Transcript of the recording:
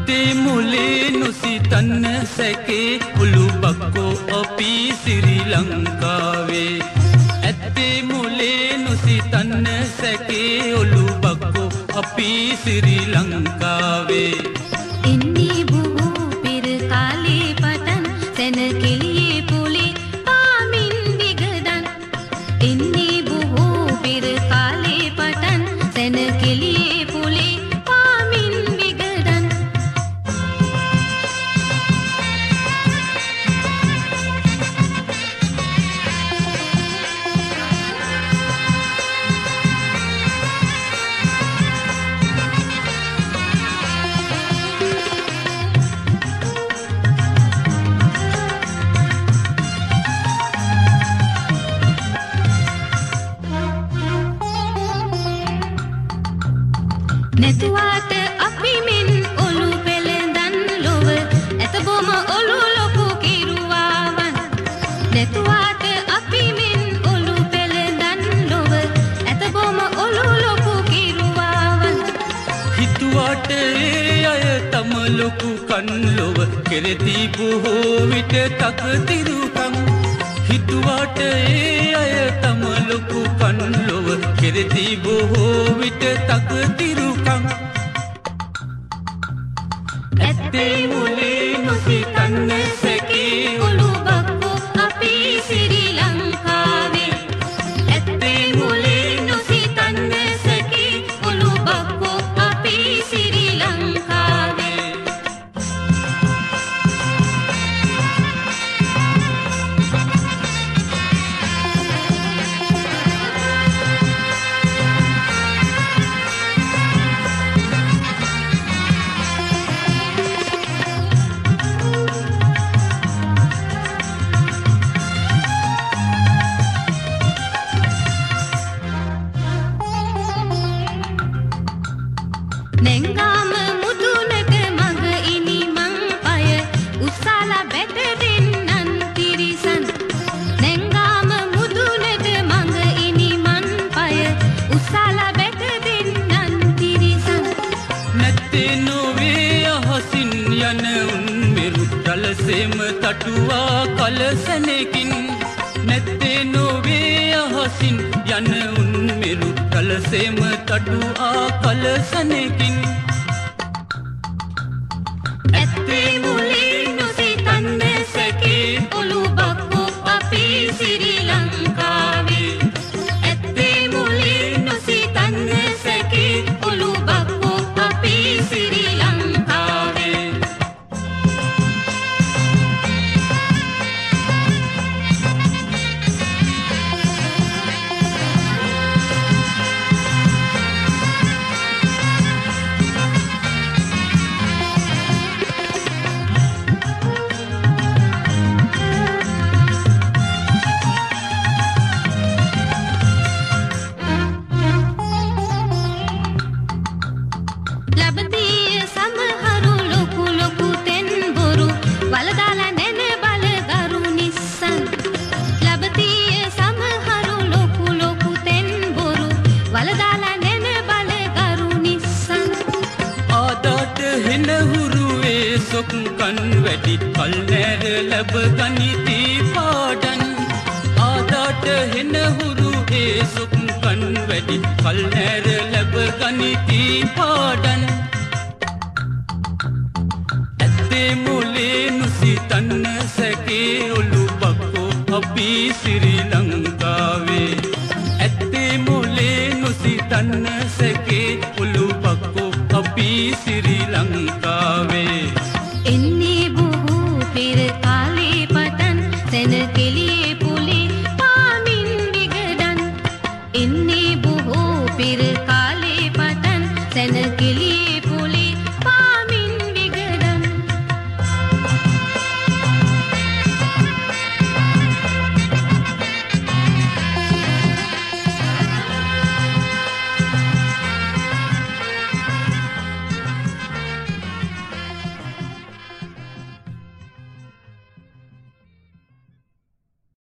ඇත්තේ මුලේ නොසිතන්න සැකේ උළු බක්කෝ අපි ශ්‍රී ලංකාවේ ඇත්තේ මුලේ නොසිතන්න සැකේ උළු බක්කෝ අපි ශ්‍රී ලංකාවේ ඉන්නේ බොහෝ පෙර කාලේ පටන් සැනකෙළියේ පොලේ පාමින් විගදන් ඉන්නේ බොහෝ පෙර කාලේ පටන් සැනකෙළියේ පොලේ පාමින් විගදන් නැතුවාට අපි මෙන් ඔලු පෙළඳන් ලොව ඇත බොම ඔලු ලොකු කිරුවාවන් නැතුවාට අපි මෙන් ඔලු පෙළඳන් ලොව ඇත බොම ඔලු ලොකු කිරුවාවන් හිතුවාට ඒ අය තම ලොකු කන් ලොව කෙරෙති බොහෝ විට තකතිරුකම් හිතුවාට ඒ අය තම ලොකු කන් ලොව කෙරෙති බොහෝ විට තකතිරුකම් ඇත්තේ මුලේ නොසිතන්න සැකේ උළු බක්කෝ අපි ශ්‍රී ලංකාවේ ඇත්තේ මුලේ නොසිතන්න සැකේ උළු බක්කෝ අපි ශ්‍රී ලංකාවේ නැංගාම මුදුනට මඟ ඉනි මං පය උස්සලා බැට දෙන්නන් තිරිසන් නැංගාම මුදුනට මඟ ඉනි මං පය උස්සලා බැට දෙන්නන් තිරිසන් නැත්තේ නොවේ අහසින් යන උන් මෙරු රළසෙම තටුවා කලසනකින් නැත්තේ නොවේ අහසින් යන උන් මෙරු රළසෙම තටුවා කලසනකින් ඇත්තේ මුලේ නොසිතන්න සැකේ උළු බක්කෝ අපි ශ්‍රී ලංකාවේ ඇත්තේ මුලේ නොසිතන්න සැකේ උළු බක්කෝ අපි ශ්‍රී ලංකාවේ ලබතිය සමහරු ලොකු ලොකු තෙන් බොරු වලදාලා නැන බලගරු නිස්සන් ලබතිය සමහරු ලොකු ලොකු තෙන් බොරු වලදාලා නැන බලගරු නිස්සන් ආදාට හෙන හුරුවේ සොක්කන් වැඩි කල් නැර ලැබ ගනිති පාඩන් ආදාට හෙන හුරුවේ සොක්කන් වැඩි කල් නැර ලැබ ගනිති පාඩන් ඇත්තේ මුලේ